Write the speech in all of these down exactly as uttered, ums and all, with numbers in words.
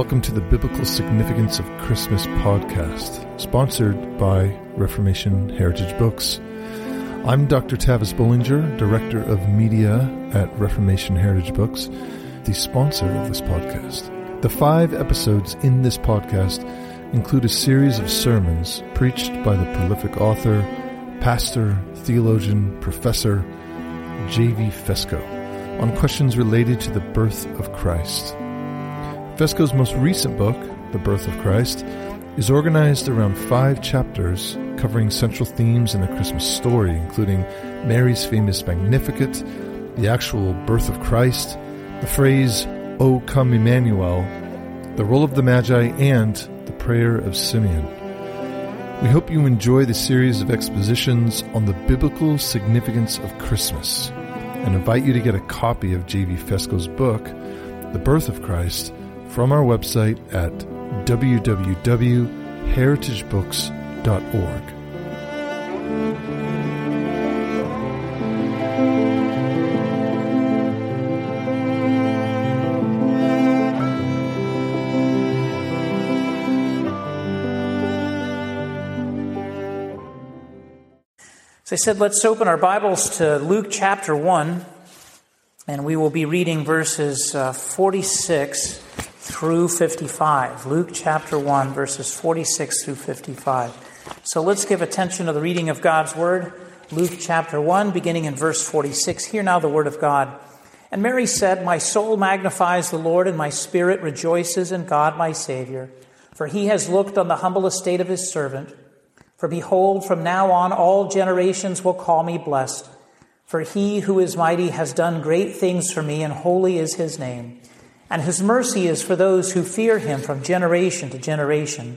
Welcome to the Biblical Significance of Christmas podcast, sponsored by Reformation Heritage Books. I'm Doctor Tavis Bollinger, Director of Media at Reformation Heritage Books, the sponsor of this podcast. The five episodes in this podcast include a series of sermons preached by the prolific author, pastor, theologian, professor J V Fesko on questions related to the birth of Christ. Fesko's most recent book, The Birth of Christ, is organized around five chapters covering central themes in the Christmas story, including Mary's famous Magnificat, the actual birth of Christ, the phrase, O come Emmanuel, the role of the Magi, and the prayer of Simeon. We hope you enjoy the series of expositions on the biblical significance of Christmas and invite you to get a copy of J V Fesko's book, The Birth of Christ, from our website at w w w dot heritage books dot org. As I said, let's open our Bibles to Luke chapter one, and we will be reading verses uh, forty-six through fifty-five. Luke chapter one, verses forty-six through fifty-five. So let's give attention to the reading of God's Word. Luke chapter one, beginning in verse forty-six. Hear now the Word of God. And Mary said, My soul magnifies the Lord, and my spirit rejoices in God my Savior. For he has looked on the humble estate of his servant. For behold, from now on all generations will call me blessed. For he who is mighty has done great things for me, and holy is his name. And his mercy is for those who fear him from generation to generation.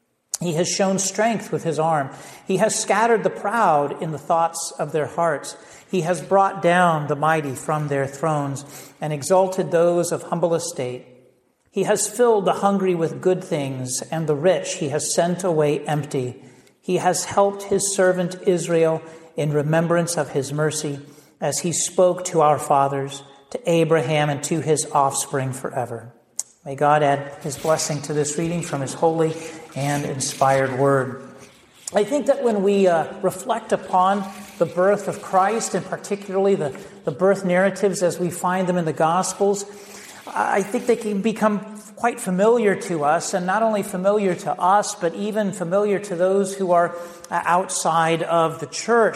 He has shown strength with his arm. He has scattered the proud in the thoughts of their hearts. He has brought down the mighty from their thrones and exalted those of humble estate. He has filled the hungry with good things, and the rich he has sent away empty. He has helped his servant Israel in remembrance of his mercy, as he spoke to our fathers, to Abraham, and to his offspring forever. May God add his blessing to this reading from his holy and inspired word. I think that when we uh, reflect upon the birth of Christ, and particularly the, the birth narratives as we find them in the Gospels, I think they can become quite familiar to us, and not only familiar to us, but even familiar to those who are outside of the church,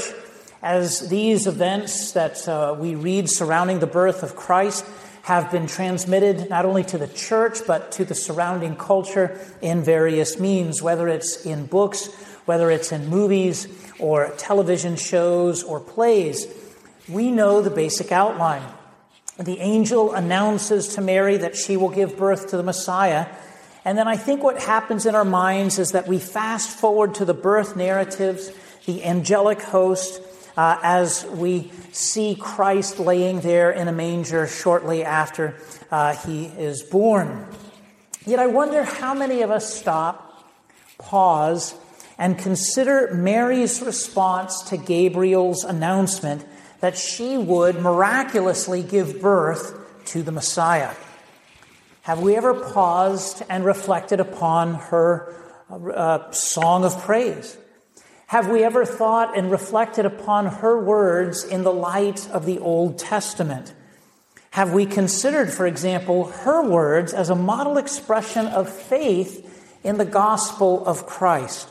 as these events that uh, we read surrounding the birth of Christ have been transmitted not only to the church, but to the surrounding culture in various means, whether it's in books, whether it's in movies, or television shows, or plays. We know the basic outline. The angel announces to Mary that she will give birth to the Messiah. And then I think what happens in our minds is that we fast forward to the birth narratives, the angelic host, uh, as we see Christ laying there in a manger shortly after uh, he is born. Yet I wonder how many of us stop, pause, and consider Mary's response to Gabriel's announcement that she would miraculously give birth to the Messiah. Have we ever paused and reflected upon her uh, song of praise? Have we ever thought and reflected upon her words in the light of the Old Testament? Have we considered, for example, her words as a model expression of faith in the gospel of Christ?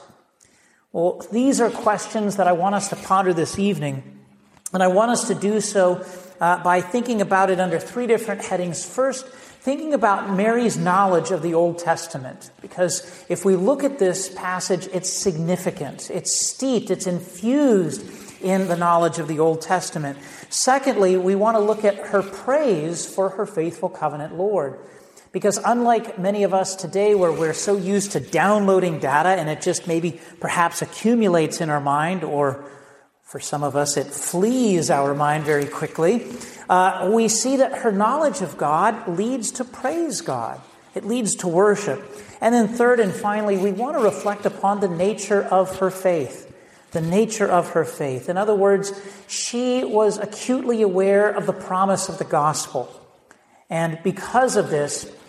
Well, these are questions that I want us to ponder this evening. And I want us to do so uh, by thinking about it under three different headings. First, thinking about Mary's knowledge of the Old Testament. Because if we look at this passage, it's significant. It's steeped. It's infused in the knowledge of the Old Testament. Secondly, we want to look at her praise for her faithful covenant Lord. Because unlike many of us today, where we're so used to downloading data and it just maybe perhaps accumulates in our mind, or for some of us, it flees our mind very quickly. Uh, we see that her knowledge of God leads to praise God. It leads to worship. And then third and finally, we want to reflect upon the nature of her faith. The nature of her faith. In other words, she was acutely aware of the promise of the gospel. And because of this,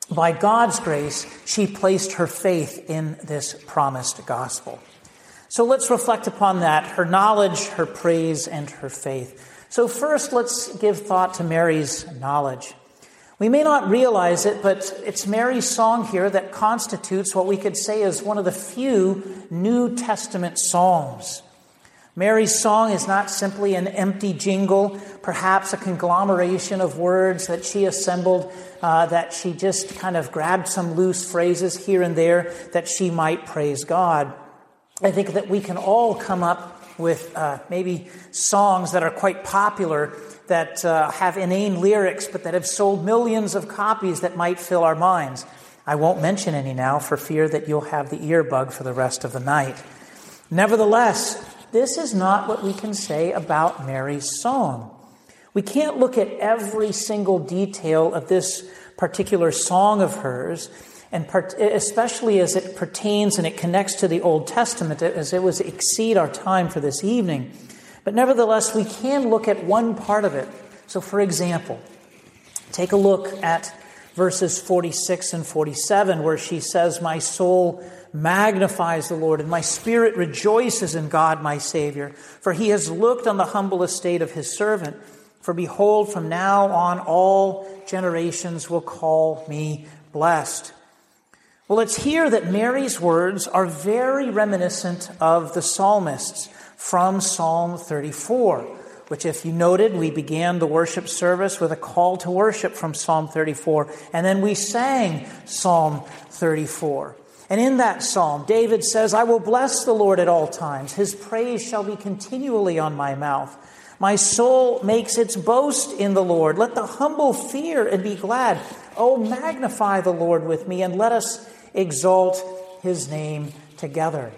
by God's grace, she placed her faith in this promised gospel. So let's reflect upon that, her knowledge, her praise, and her faith. So first, let's give thought to Mary's knowledge. We may not realize it, but it's Mary's song here that constitutes what we could say is one of the few New Testament psalms. Mary's song is not simply an empty jingle, perhaps a conglomeration of words that she assembled, uh, that she just kind of grabbed some loose phrases here and there that she might praise God. I think that we can all come up with uh, maybe songs that are quite popular, that uh, have inane lyrics, but that have sold millions of copies that might fill our minds. I won't mention any now for fear that you'll have the earbug for the rest of the night. Nevertheless, this is not what we can say about Mary's song. We can't look at every single detail of this particular song of hers, and part- especially as it pertains and it connects to the Old Testament, as it would exceed our time for this evening. But nevertheless, we can look at one part of it. So, for example, take a look at verses forty-six and forty-seven, where she says, "My soul magnifies the Lord, and my spirit rejoices in God my Savior, for he has looked on the humble estate of his servant. For behold, from now on all generations will call me blessed." Well, it's here that Mary's words are very reminiscent of the psalmists from Psalm thirty-four, which, if you noted, we began the worship service with a call to worship from Psalm thirty-four, and then we sang Psalm thirty-four. And in that psalm, David says, "I will bless the Lord at all times. His praise shall be continually on my mouth. My soul makes its boast in the Lord. Let the humble fear and be glad. Oh, magnify the Lord with me, and let us exalt his name together."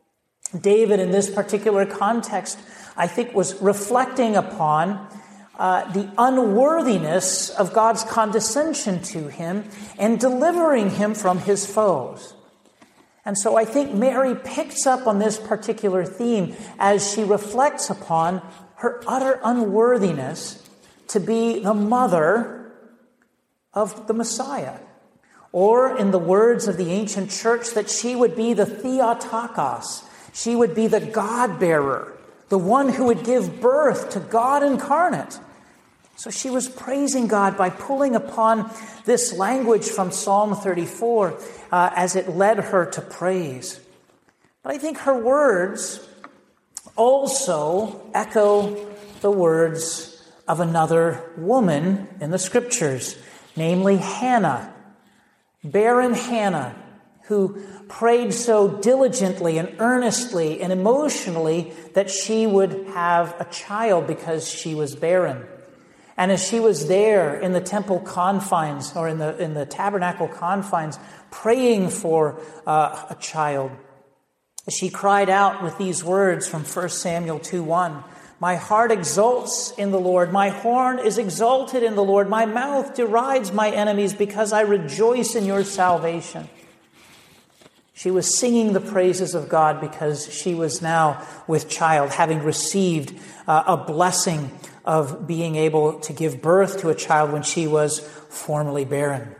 David, in this particular context, I think was reflecting upon uh, the unworthiness of God's condescension to him and delivering him from his foes. And so I think Mary picks up on this particular theme as she reflects upon her utter unworthiness to be the mother of the Messiah. Or, in the words of the ancient church, that she would be the Theotokos. She would be the God-bearer, the one who would give birth to God incarnate. So she was praising God by pulling upon this language from Psalm thirty-four uh, as it led her to praise. But I think her words also echo the words of another woman in the Scriptures, namely Hannah, barren Hannah, who prayed so diligently and earnestly and emotionally that she would have a child because she was barren. And as she was there in the temple confines, or in the in the tabernacle confines, praying for uh, a child, she cried out with these words from First Samuel two one, "My heart exults in the Lord. My horn is exalted in the Lord. My mouth derides my enemies because I rejoice in your salvation." She was singing the praises of God because she was now with child, having received uh, a blessing of being able to give birth to a child when she was formerly barren.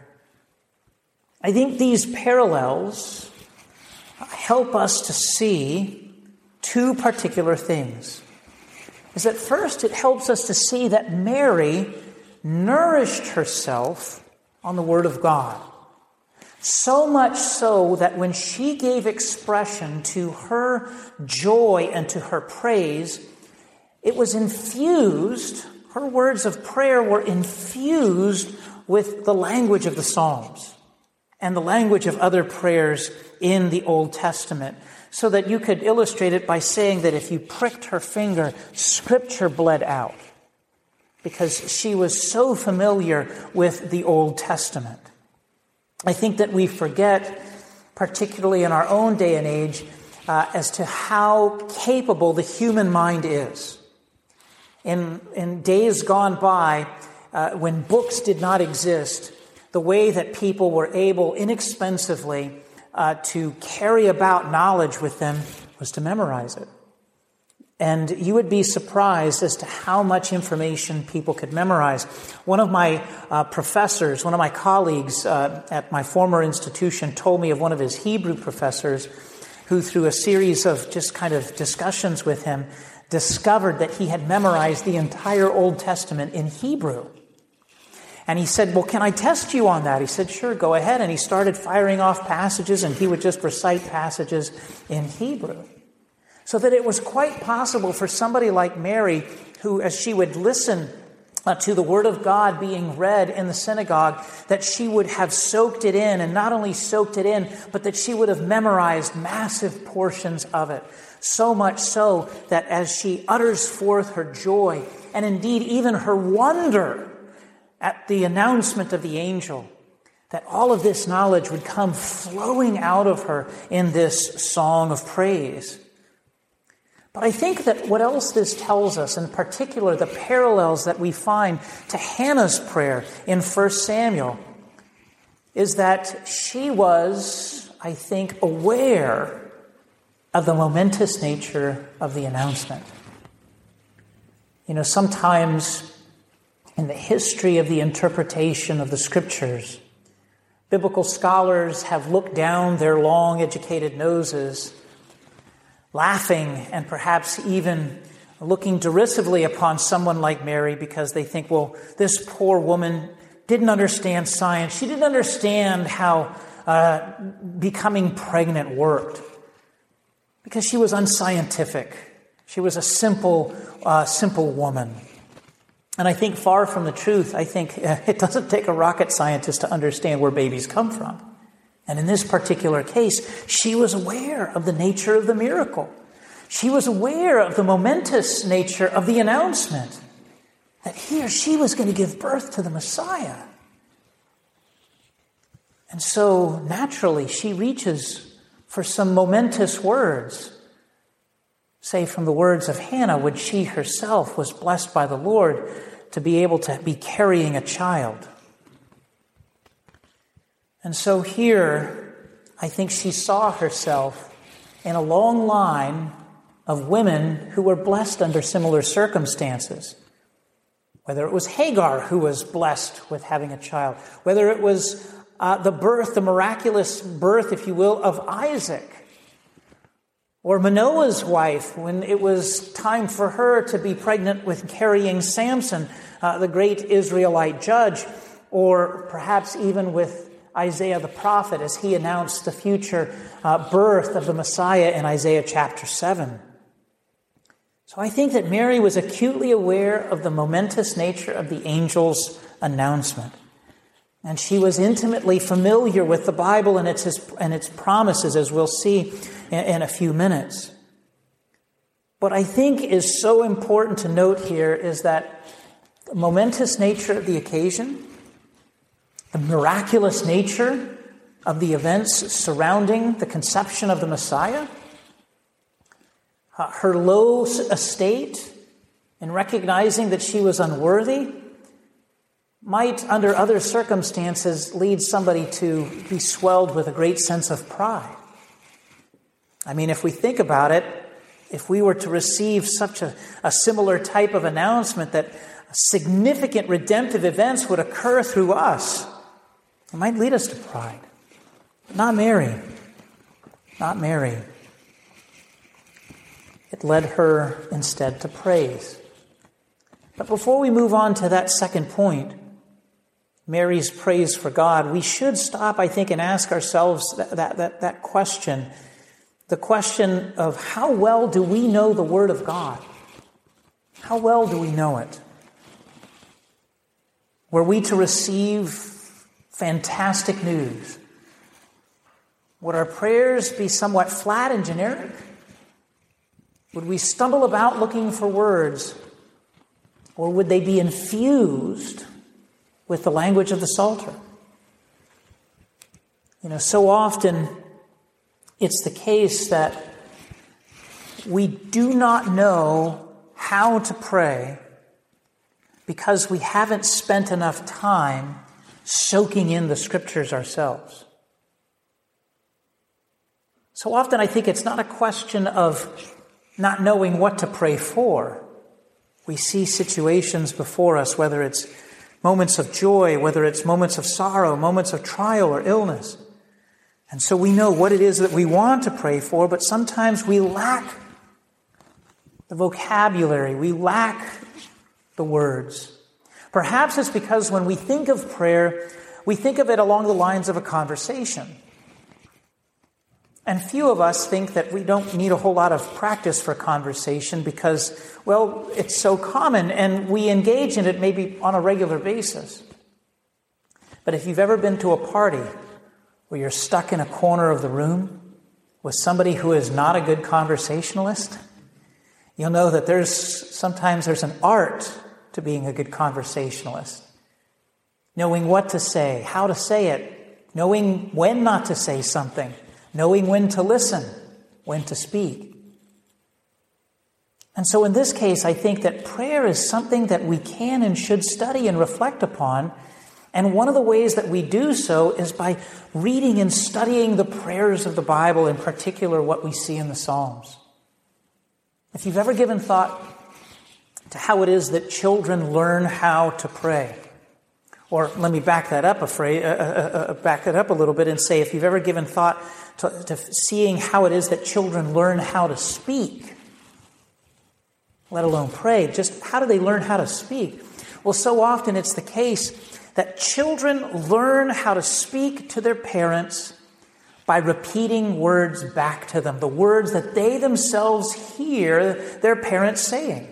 I think these parallels help us to see two particular things. Is that first, it helps us to see that Mary nourished herself on the Word of God. So much so that when she gave expression to her joy and to her praise, it was infused, her words of prayer were infused with the language of the Psalms and the language of other prayers in the Old Testament, so that you could illustrate it by saying that if you pricked her finger, Scripture bled out, because she was so familiar with the Old Testament. I think that we forget, particularly in our own day and age, uh, as to how capable the human mind is. In, in days gone by, uh, when books did not exist, the way that people were able inexpensively uh, to carry about knowledge with them was to memorize it. And you would be surprised as to how much information people could memorize. One of my uh, professors, one of my colleagues uh, at my former institution told me of one of his Hebrew professors who, through a series of just kind of discussions with him, discovered that he had memorized the entire Old Testament in Hebrew. And he said, well, can I test you on that? He said, sure, go ahead. And he started firing off passages, and he would just recite passages in Hebrew. So that it was quite possible for somebody like Mary, who, as she would listen uh, to the Word of God being read in the synagogue, that she would have soaked it in, and not only soaked it in, but that she would have memorized massive portions of it. So much so that as she utters forth her joy, and indeed even her wonder at the announcement of the angel, that all of this knowledge would come flowing out of her in this song of praise. But I think that what else this tells us, in particular the parallels that we find to Hannah's prayer in First Samuel, is that she was, I think, aware of the momentous nature of the announcement. You know, sometimes in the history of the interpretation of the Scriptures, biblical scholars have looked down their long educated noses, laughing and perhaps even looking derisively upon someone like Mary because they think, well, this poor woman didn't understand science. She didn't understand how uh, becoming pregnant worked because she was unscientific. She was a simple, uh, simple woman. And I think far from the truth, I think uh, it doesn't take a rocket scientist to understand where babies come from. And in this particular case, she was aware of the nature of the miracle. She was aware of the momentous nature of the announcement that here she was going to give birth to the Messiah. And so naturally, she reaches for some momentous words. Say from the words of Hannah, when she herself was blessed by the Lord to be able to be carrying a child. And so here, I think she saw herself in a long line of women who were blessed under similar circumstances. Whether it was Hagar who was blessed with having a child, whether it was uh, the birth, the miraculous birth, if you will, of Isaac, or Manoah's wife when it was time for her to be pregnant with carrying Samson, uh, the great Israelite judge, or perhaps even with Isaiah the prophet as he announced the future uh, birth of the Messiah in Isaiah chapter seven. So I think that Mary was acutely aware of the momentous nature of the angel's announcement. And she was intimately familiar with the Bible and its, and its promises, as we'll see in, in a few minutes. What I think is so important to note here is that the momentous nature of the occasion, the miraculous nature of the events surrounding the conception of the Messiah, uh, her low estate in recognizing that she was unworthy, might, under other circumstances, lead somebody to be swelled with a great sense of pride. I mean, if we think about it, if we were to receive such a, a similar type of announcement that significant redemptive events would occur through us, it might lead us to pride. But not Mary. Not Mary. It led her instead to praise. But before we move on to that second point, Mary's praise for God, we should stop, I think, and ask ourselves that, that, that, that question. The question of how well do we know the Word of God? How well do we know it? Were we to receive fantastic news, would our prayers be somewhat flat and generic? Would we stumble about looking for words? Or would they be infused with the language of the Psalter? You know, so often it's the case that we do not know how to pray because we haven't spent enough time soaking in the Scriptures ourselves. So often I think it's not a question of not knowing what to pray for. We see situations before us, whether it's moments of joy, whether it's moments of sorrow, moments of trial or illness. And so we know what it is that we want to pray for, but sometimes we lack the vocabulary, we lack the words. Perhaps it's because when we think of prayer, we think of it along the lines of a conversation. And few of us think that we don't need a whole lot of practice for conversation because, well, it's so common and we engage in it maybe on a regular basis. But if you've ever been to a party where you're stuck in a corner of the room with somebody who is not a good conversationalist, you'll know that there's sometimes there's an art to being a good conversationalist. Knowing what to say, how to say it, knowing when not to say something, knowing when to listen, when to speak. And so in this case, I think that prayer is something that we can and should study and reflect upon. And one of the ways that we do so is by reading and studying the prayers of the Bible, in particular what we see in the Psalms. If you've ever given thought to how it is that children learn how to pray, or let me back that up a phrase, uh, uh, uh, back that up a little bit and say, if you've ever given thought to, to seeing how it is that children learn how to speak, let alone pray, just how do they learn how to speak? Well, so often it's the case that children learn how to speak to their parents by repeating words back to them, the words that they themselves hear their parents saying.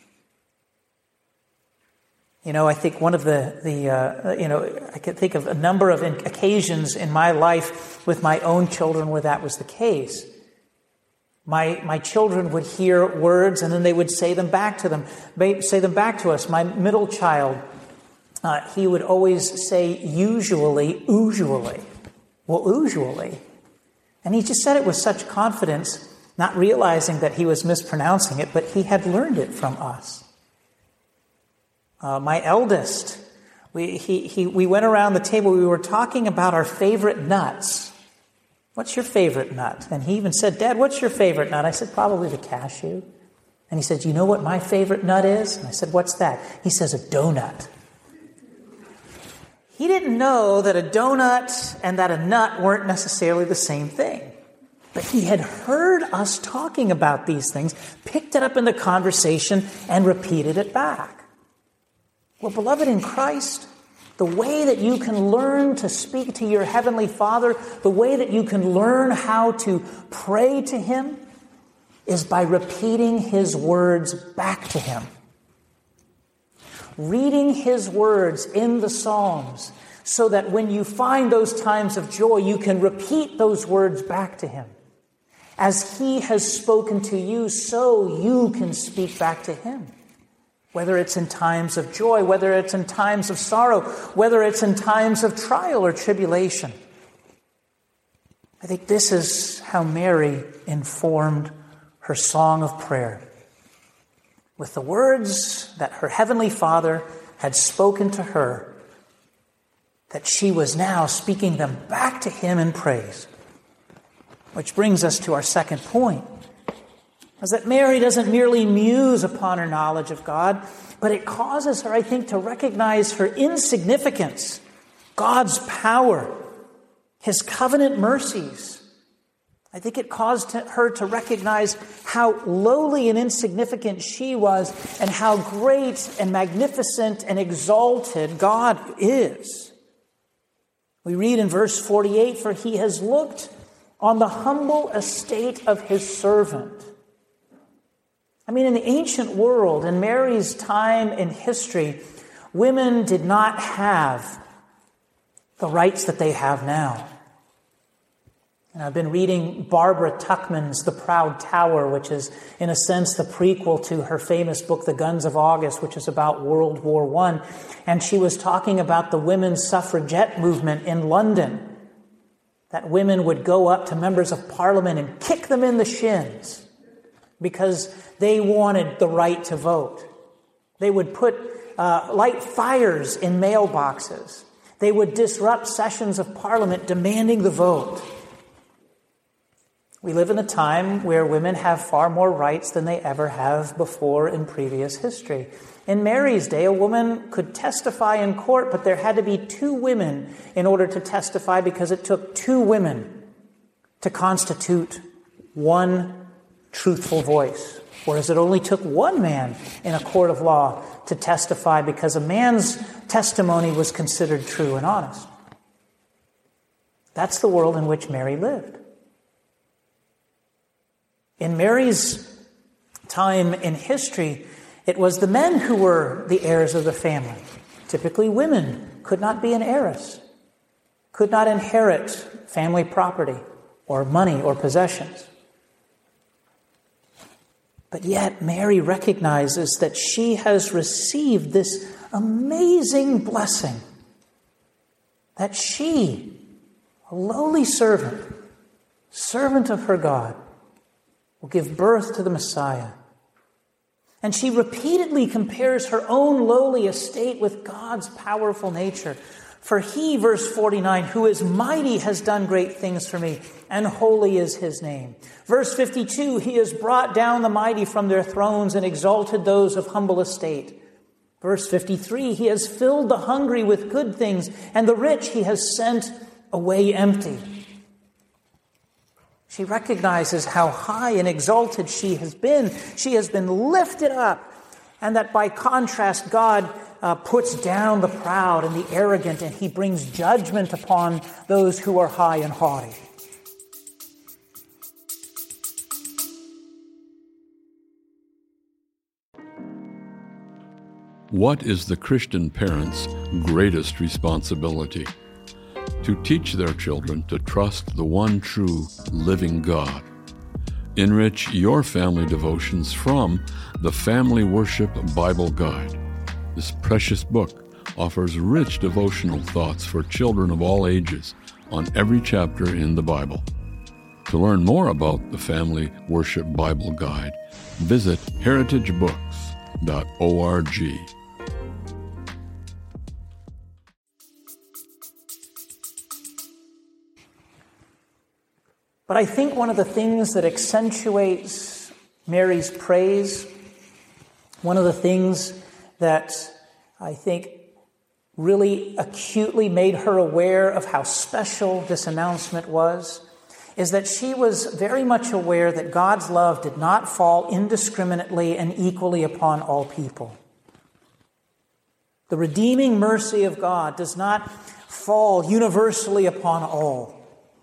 You know, I think one of the, the uh, you know, I can think of a number of occasions in my life with my own children where that was the case. My my children would hear words and then they would say them back to them, say them back to us. My middle child, uh, he would always say usually, usually. Well, usually. And he just said it with such confidence, not realizing that he was mispronouncing it, but he had learned it from us. Uh, my eldest, we, he, he, we went around the table, we were talking about our favorite nuts. What's your favorite nut? And he even said, Dad, what's your favorite nut? I said, probably the cashew. And he said, you know what my favorite nut is? And I said, what's that? He says, a donut. He didn't know that a donut and that a nut weren't necessarily the same thing. But he had heard us talking about these things, picked it up in the conversation, and repeated it back. Well, beloved in Christ, the way that you can learn to speak to your Heavenly Father, the way that you can learn how to pray to Him, is by repeating His words back to Him. Reading His words in the Psalms, so that when you find those times of joy, you can repeat those words back to Him. As He has spoken to you, so you can speak back to Him. Whether it's in times of joy, whether it's in times of sorrow, whether it's in times of trial or tribulation. I think this is how Mary informed her song of prayer. With the words that her Heavenly Father had spoken to her, that she was now speaking them back to Him in praise. Which brings us to our second point. Is that Mary doesn't merely muse upon her knowledge of God, but it causes her, I think, to recognize her insignificance, God's power, His covenant mercies. I think it caused her to recognize how lowly and insignificant she was and how great and magnificent and exalted God is. We read in verse forty-eight, for He has looked on the humble estate of His servant. I mean, in the ancient world, in Mary's time in history, women did not have the rights that they have now. And I've been reading Barbara Tuchman's The Proud Tower, which is, in a sense, the prequel to her famous book, The Guns of August, which is about World War One. And she was talking about the women's suffragette movement in London, that women would go up to members of parliament and kick them in the shins because they wanted the right to vote. They would put uh, light fires in mailboxes. They would disrupt sessions of parliament demanding the vote. We live in a time where women have far more rights than they ever have before in previous history. In Mary's day, a woman could testify in court, but there had to be two women in order to testify because it took two women to constitute one truthful voice. Whereas it only took one man in a court of law to testify because a man's testimony was considered true and honest. That's the world in which Mary lived. In Mary's time in history, it was the men who were the heirs of the family. Typically, women could not be an heiress, could not inherit family property or money or possessions. But yet, Mary recognizes that she has received this amazing blessing, that she, a lowly servant, servant of her God, will give birth to the Messiah. And she repeatedly compares her own lowly estate with God's powerful nature. For he, verse forty-nine, who is mighty has done great things for me, and holy is his name. Verse fifty-two, he has brought down the mighty from their thrones and exalted those of humble estate. Verse fifty-three, he has filled the hungry with good things, and the rich he has sent away empty. She recognizes how high and exalted she has been. She has been lifted up. And that by contrast, God uh, puts down the proud and the arrogant, and he brings judgment upon those who are high and haughty. What is the Christian parent's greatest responsibility? To teach their children to trust the one true living God. Enrich your family devotions from the Family Worship Bible Guide. This precious book offers rich devotional thoughts for children of all ages on every chapter in the Bible. To learn more about the Family Worship Bible Guide, visit heritage books dot org. But I think one of the things that accentuates Mary's praise, one of the things that I think really acutely made her aware of how special this announcement was, is that she was very much aware that God's love did not fall indiscriminately and equally upon all people. The redeeming mercy of God does not fall universally upon all.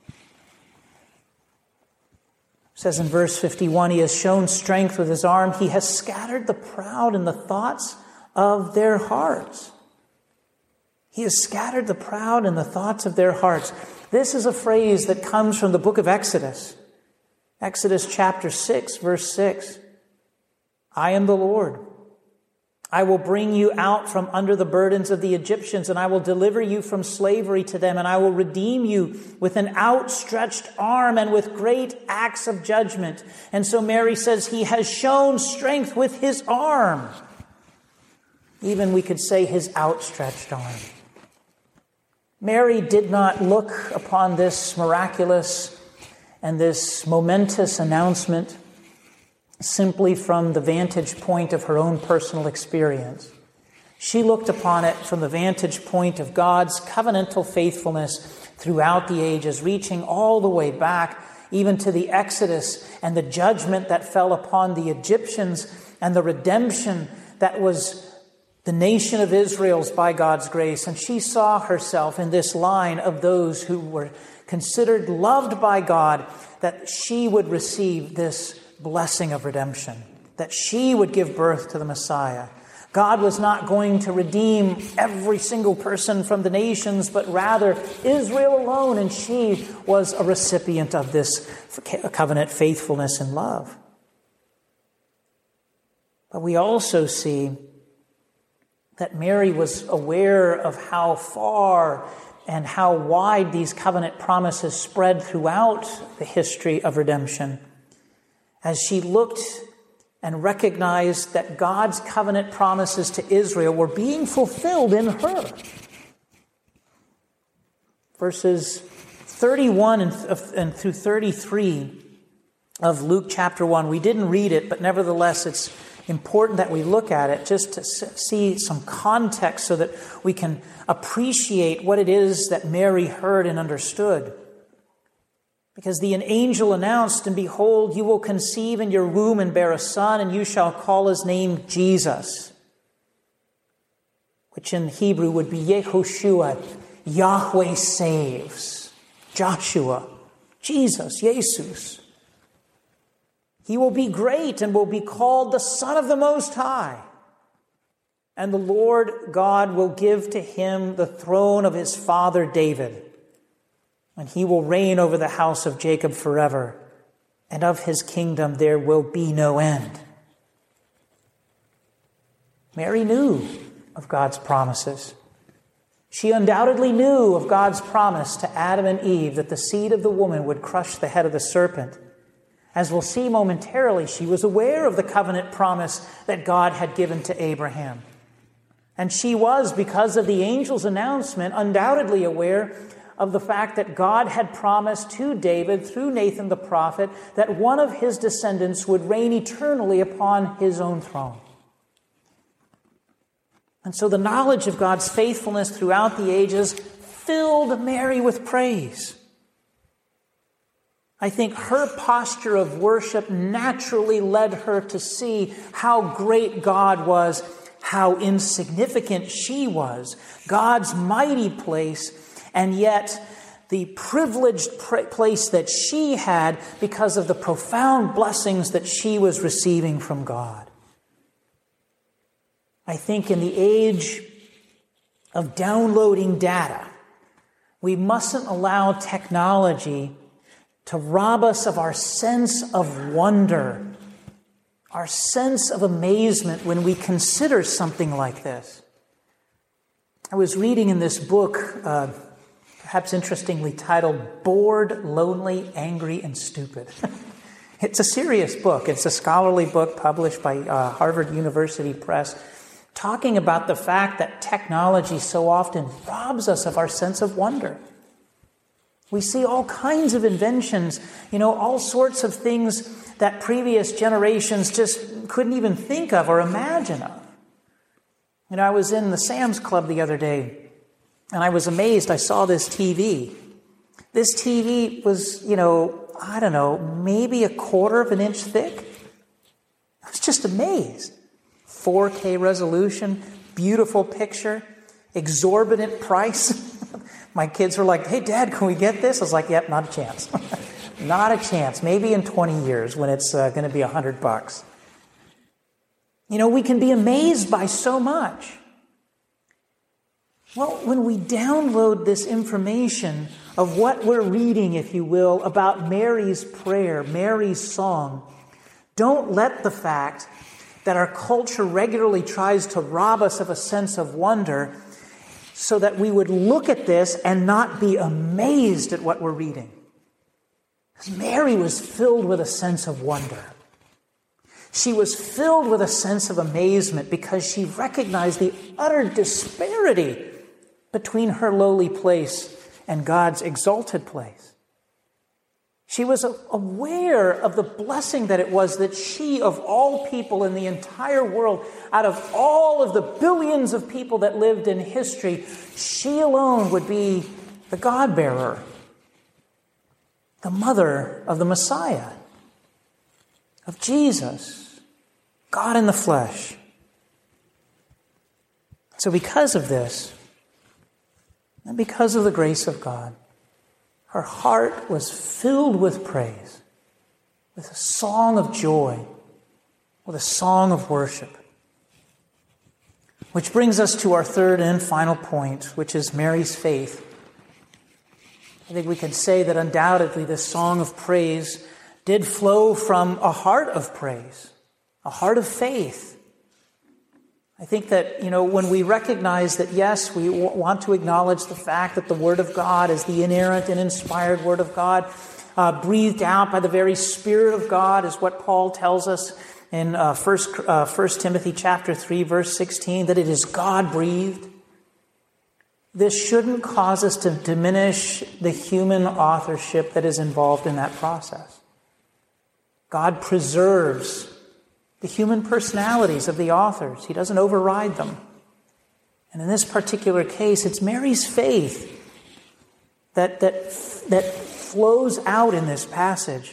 It says in verse fifty-one, he has shown strength with his arm. He has scattered the proud in the thoughts of their hearts. He has scattered the proud in the thoughts of their hearts. This is a phrase that comes from the book of Exodus. Exodus chapter six, verse six. I am the Lord. I will bring you out from under the burdens of the Egyptians, and I will deliver you from slavery to them, and I will redeem you with an outstretched arm and with great acts of judgment. And so Mary says he has shown strength with his arm. Even we could say his outstretched arm. Mary did not look upon this miraculous and this momentous announcement simply from the vantage point of her own personal experience. She looked upon it from the vantage point of God's covenantal faithfulness throughout the ages, reaching all the way back even to the Exodus and the judgment that fell upon the Egyptians and the redemption that was the nation of Israel's by God's grace. And she saw herself in this line of those who were considered loved by God, that she would receive this blessing of redemption, that she would give birth to the Messiah. God was not going to redeem every single person from the nations, but rather Israel alone, and she was a recipient of this covenant faithfulness and love. But we also see that Mary was aware of how far and how wide these covenant promises spread throughout the history of redemption, as she looked and recognized that God's covenant promises to Israel were being fulfilled in her. Verses thirty-one and, and through thirty-three of Luke chapter one. We didn't read it, but nevertheless it's important that we look at it just to see some context so that we can appreciate what it is that Mary heard and understood. Because the angel announced, and behold, you will conceive in your womb and bear a son, and you shall call his name Jesus, which in Hebrew would be Yehoshua, Yahweh saves, Joshua, Jesus, Jesus. He will be great and will be called the Son of the Most High. And the Lord God will give to him the throne of his father David. And he will reign over the house of Jacob forever. And of his kingdom there will be no end. Mary knew of God's promises. She undoubtedly knew of God's promise to Adam and Eve that the seed of the woman would crush the head of the serpent. As we'll see momentarily, she was aware of the covenant promise that God had given to Abraham. And she was, because of the angel's announcement, undoubtedly aware of the fact that God had promised to David, through Nathan the prophet, that one of his descendants would reign eternally upon his own throne. And so the knowledge of God's faithfulness throughout the ages filled Mary with praise. I think her posture of worship naturally led her to see how great God was, how insignificant she was, God's mighty place, and yet the privileged place that she had because of the profound blessings that she was receiving from God. I think in the age of downloading data, we mustn't allow technology to rob us of our sense of wonder, our sense of amazement when we consider something like this. I was reading in this book, uh, perhaps interestingly titled, Bored, Lonely, Angry, and Stupid. It's a serious book. It's a scholarly book published by uh, Harvard University Press, talking about the fact that technology so often robs us of our sense of wonder. We see all kinds of inventions, you know, all sorts of things that previous generations just couldn't even think of or imagine of. You know, I was in the Sam's Club the other day, and I was amazed. I saw this T V. This T V was, you know, I don't know, maybe a quarter of an inch thick. I was just amazed. four K resolution, beautiful picture, exorbitant price. My kids were like, hey, Dad, can we get this? I was like, yep, not a chance. Not a chance. Maybe in twenty years when it's uh, going to be one hundred bucks. You know, we can be amazed by so much. Well, when we download this information of what we're reading, if you will, about Mary's prayer, Mary's song, don't let the fact that our culture regularly tries to rob us of a sense of wonder so that we would look at this and not be amazed at what we're reading. Because Mary was filled with a sense of wonder. She was filled with a sense of amazement because she recognized the utter disparity between her lowly place and God's exalted place. She was aware of the blessing that it was that she, of all people in the entire world, out of all of the billions of people that lived in history, she alone would be the God-bearer, the mother of the Messiah, of Jesus, God in the flesh. So because of this, and because of the grace of God, her heart was filled with praise, with a song of joy, with a song of worship. Which brings us to our third and final point, which is Mary's faith. I think we can say that undoubtedly this song of praise did flow from a heart of praise, a heart of faith. I think that, you know, when we recognize that, yes, we w- want to acknowledge the fact that the Word of God is the inerrant and inspired Word of God, uh, breathed out by the very Spirit of God, is what Paul tells us in uh, First, uh, First Timothy chapter three, verse sixteen, that it is God-breathed. This shouldn't cause us to diminish the human authorship that is involved in that process. God preserves the human personalities of the authors. He doesn't override them. And in this particular case, it's Mary's faith that, that, that flows out in this passage.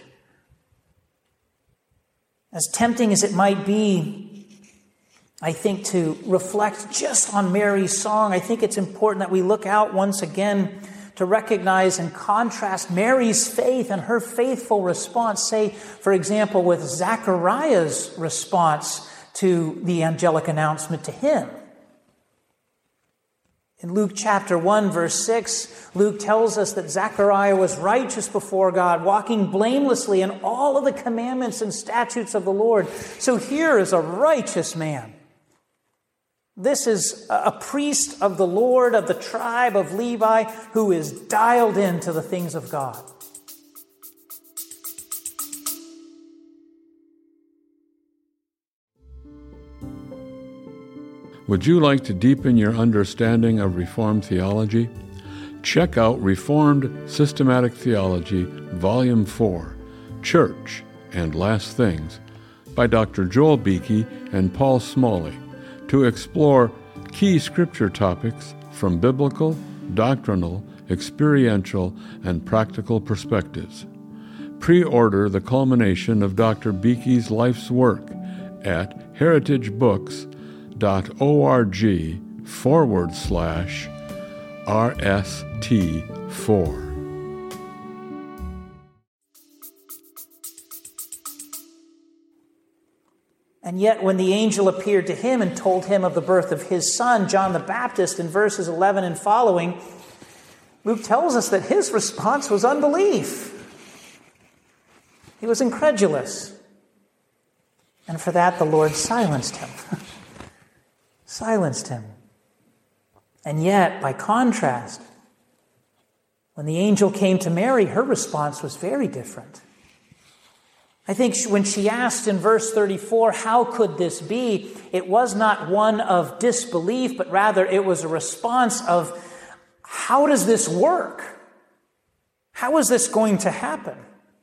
As tempting as it might be, I think, to reflect just on Mary's song, I think it's important that we look out once again to recognize and contrast Mary's faith and her faithful response, say, for example, with Zechariah's response to the angelic announcement to him. In Luke chapter one, verse six, Luke tells us that Zechariah was righteous before God, walking blamelessly in all of the commandments and statutes of the Lord. So here is a righteous man. This is a priest of the Lord of the tribe of Levi who is dialed into the things of God. Would you like to deepen your understanding of Reformed theology? Check out Reformed Systematic Theology, Volume four, Church and Last Things, by Doctor Joel Beeke and Paul Smalley, to explore key scripture topics from biblical, doctrinal, experiential, and practical perspectives. Pre-order the culmination of Doctor Beeke's life's work at heritagebooks.org forward slash RST4. And yet when the angel appeared to him and told him of the birth of his son, John the Baptist, in verses eleven and following, Luke tells us that his response was unbelief. He was incredulous. And for that, the Lord silenced him. silenced him. And yet, by contrast, when the angel came to Mary, her response was very different. I think when she asked in verse thirty-four, how could this be? It was not one of disbelief, but rather it was a response of, how does this work? How is this going to happen?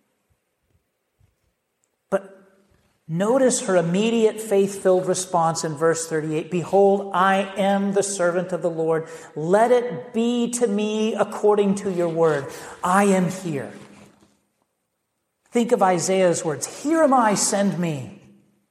But notice her immediate faith-filled response in verse thirty-eight. Behold, I am the servant of the Lord. Let it be to me according to your word. I am here. Think of Isaiah's words. Here am I, send me.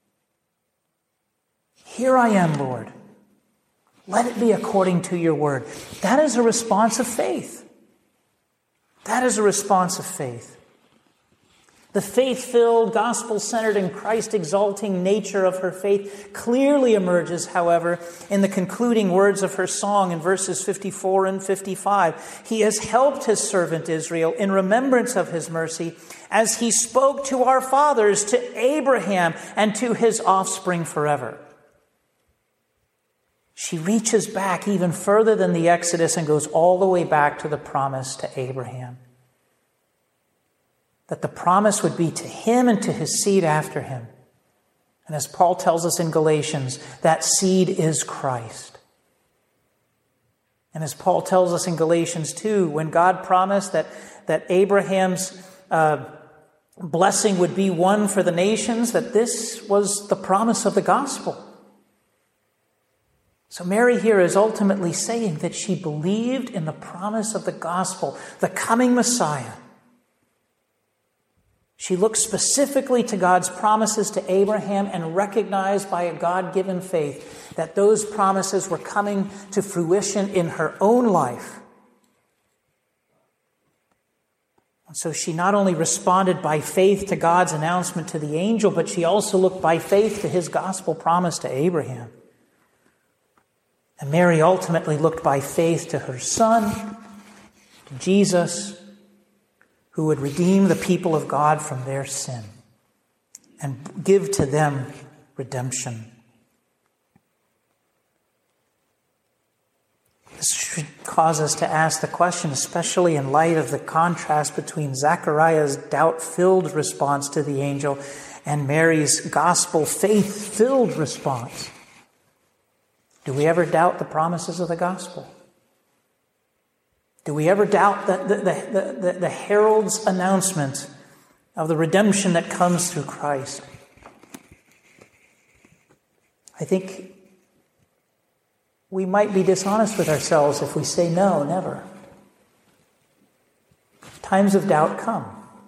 Here I am, Lord. Let it be according to your word. That is a response of faith. That is a response of faith. The faith-filled, gospel-centered, and Christ-exalting nature of her faith clearly emerges, however, in the concluding words of her song in verses fifty-four and fifty-five. He has helped his servant Israel in remembrance of his mercy, as he spoke to our fathers, to Abraham, and to his offspring forever. She reaches back even further than the Exodus and goes all the way back to the promise to Abraham. That the promise would be to him and to his seed after him. And as Paul tells us in Galatians, that seed is Christ. And as Paul tells us in Galatians two, when God promised that, that Abraham's uh, blessing would be one for the nations, that this was the promise of the gospel. So Mary here is ultimately saying that she believed in the promise of the gospel, the coming Messiah. She looked specifically to God's promises to Abraham and recognized by a God-given faith that those promises were coming to fruition in her own life. And so she not only responded by faith to God's announcement to the angel, but she also looked by faith to his gospel promise to Abraham. And Mary ultimately looked by faith to her son, to Jesus, who would redeem the people of God from their sin and give to them redemption. This should cause us to ask the question, especially in light of the contrast between Zechariah's doubt-filled response to the angel and Mary's gospel faith-filled response. Do we ever doubt the promises of the gospel? Do we ever doubt the, the, the, the, the herald's announcement of the redemption that comes through Christ. I think we might be dishonest with ourselves if we say no, never. Times of doubt come.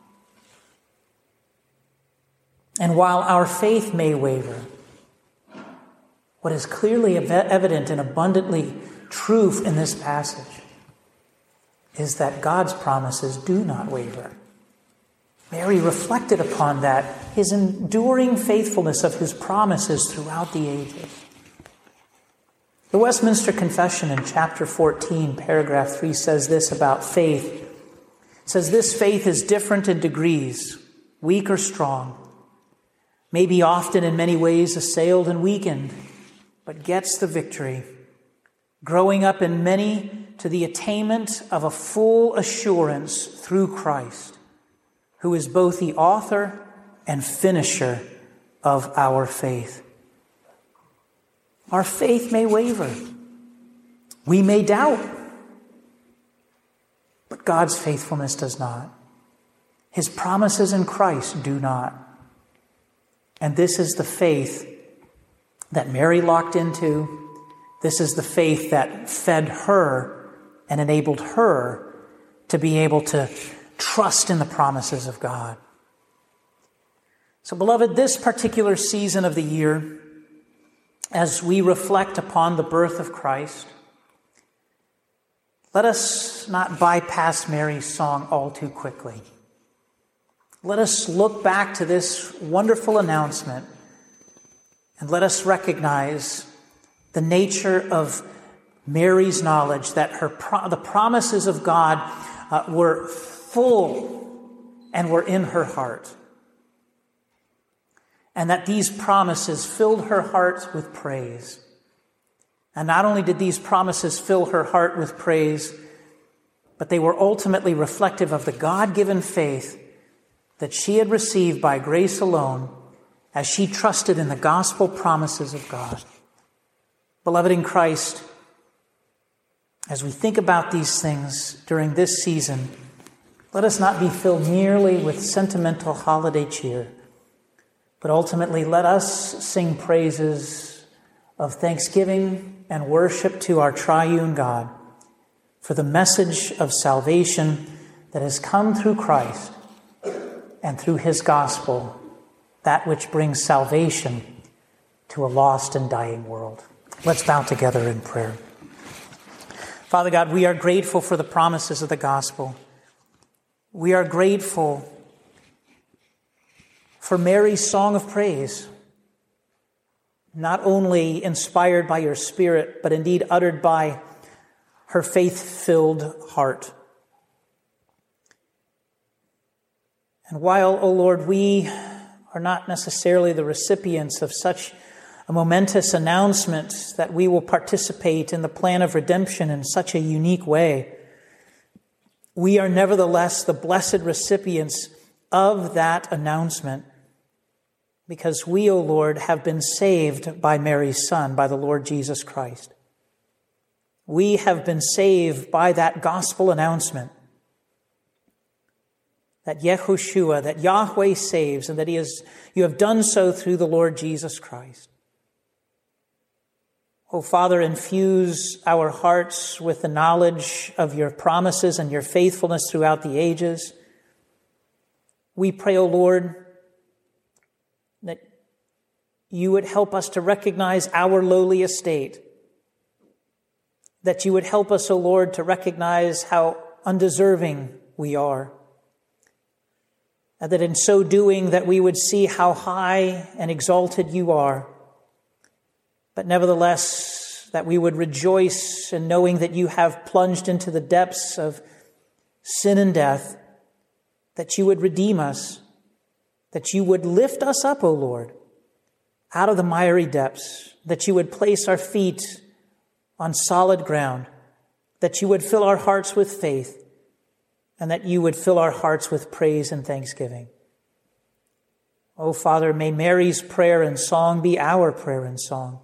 And while our faith may waver, what is clearly evident and abundantly true in this passage is that God's promises do not waver. Mary reflected upon that, his enduring faithfulness of his promises throughout the ages. The Westminster Confession in chapter fourteen, paragraph three says this about faith. It says, this faith is different in degrees, weak or strong, may be often in many ways assailed and weakened, but gets the victory, growing up in many to the attainment of a full assurance through Christ, who is both the author and finisher of our faith. Our faith may waver. We may doubt. But God's faithfulness does not. His promises in Christ do not. And this is the faith that Mary locked into. This is the faith that fed her and enabled her to be able to trust in the promises of God. So, beloved, this particular season of the year, as we reflect upon the birth of Christ, let us not bypass Mary's song all too quickly. Let us look back to this wonderful announcement and let us recognize the nature of Mary's knowledge that her pro- the promises of God uh, were full and were in her heart. And that these promises filled her heart with praise. And not only did these promises fill her heart with praise, but they were ultimately reflective of the God-given faith that she had received by grace alone as she trusted in the gospel promises of God. Beloved in Christ, as we think about these things during this season, let us not be filled merely with sentimental holiday cheer, but ultimately let us sing praises of thanksgiving and worship to our triune God for the message of salvation that has come through Christ and through his gospel, that which brings salvation to a lost and dying world. Let's bow together in prayer. Father God, we are grateful for the promises of the gospel. We are grateful for Mary's song of praise, not only inspired by your Spirit, but indeed uttered by her faith-filled heart. And while, O Lord, we are not necessarily the recipients of such a momentous announcement that we will participate in the plan of redemption in such a unique way, we are nevertheless the blessed recipients of that announcement, because we, O Lord, have been saved by Mary's Son, by the Lord Jesus Christ. We have been saved by that gospel announcement that Yehoshua, that Yahweh saves, and that He is, you have done so through the Lord Jesus Christ. O Father, infuse our hearts with the knowledge of your promises and your faithfulness throughout the ages. We pray, O Lord, that you would help us to recognize our lowly estate, that you would help us, O Lord, to recognize how undeserving we are, and that in so doing that we would see how high and exalted you are, but nevertheless that we would rejoice in knowing that you have plunged into the depths of sin and death, that you would redeem us, that you would lift us up, O Lord, out of the miry depths, that you would place our feet on solid ground, that you would fill our hearts with faith, and that you would fill our hearts with praise and thanksgiving. O Father, may Mary's prayer and song be our prayer and song,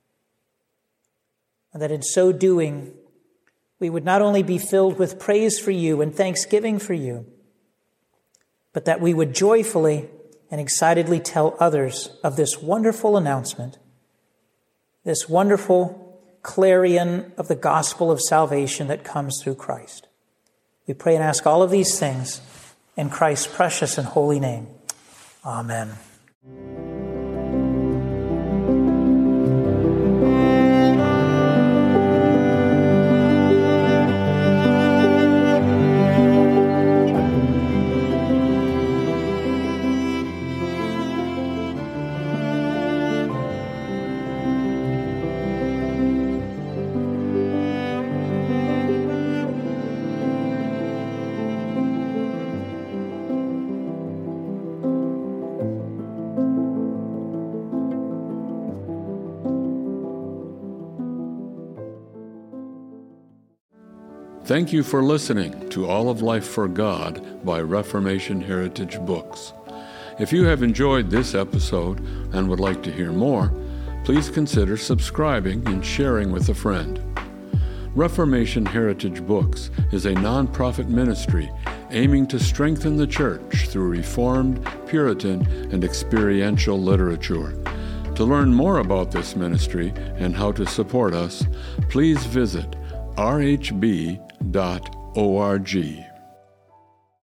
and that in so doing, we would not only be filled with praise for you and thanksgiving for you, but that we would joyfully and excitedly tell others of this wonderful announcement, this wonderful clarion of the gospel of salvation that comes through Christ. We pray and ask all of these things in Christ's precious and holy name. Amen. Thank you for listening to All of Life for God by Reformation Heritage Books. If you have enjoyed this episode and would like to hear more, please consider subscribing and sharing with a friend. Reformation Heritage Books is a nonprofit ministry aiming to strengthen the church through Reformed, Puritan, and experiential literature. To learn more about this ministry and how to support us, please visit r h b dot org.